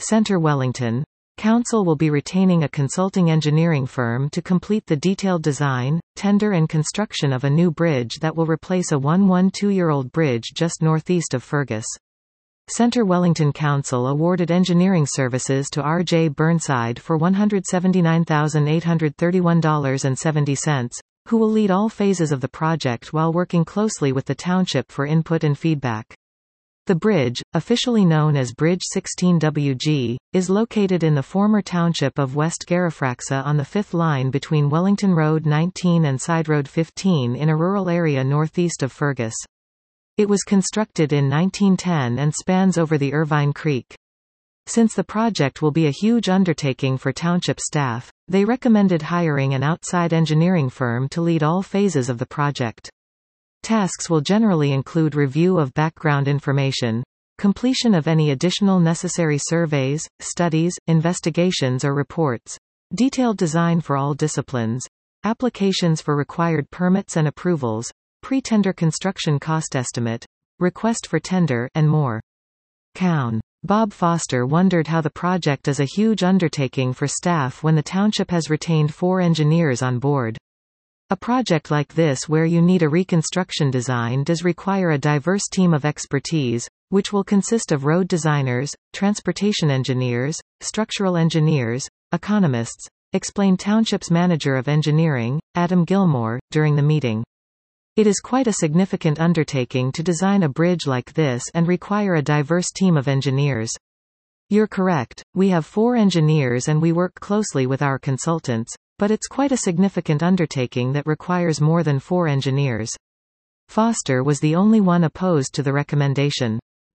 Centre Wellington. Council will be retaining a consulting engineering firm to complete the detailed design, tender and construction of a new bridge that will replace a 112-year-old bridge just northeast of Fergus. Centre Wellington Council awarded engineering services to R.J. Burnside for $179,831.70, who will lead all phases of the project while working closely with the township for input and feedback. The bridge, officially known as Bridge 16WG, is located in the former township of West Garifraxa on the 5th line between Wellington Road 19 and Side Road 15 in a rural area northeast of Fergus. It was constructed in 1910 and spans over the Irvine Creek. Since the project will be a huge undertaking for township staff, they recommended hiring an outside engineering firm to lead all phases of the project. Tasks will generally include review of background information, completion of any additional necessary surveys, studies, investigations or reports, detailed design for all disciplines, applications for required permits and approvals, pre-tender construction cost estimate, request for tender, and more. Cown. Bob Foster wondered how the project is a huge undertaking for staff when the township has retained 4 engineers on board. A project like this where you need a reconstruction design does require a diverse team of expertise, which will consist of road designers, transportation engineers, structural engineers, economists, explained Township's manager of engineering, Adam Gilmore, during the meeting. It is quite a significant undertaking to design a bridge like this and require a diverse team of engineers. You're correct, we have 4 engineers and we work closely with our consultants, but it's quite a significant undertaking that requires more than 4 engineers. Foster was the only one opposed to the recommendation.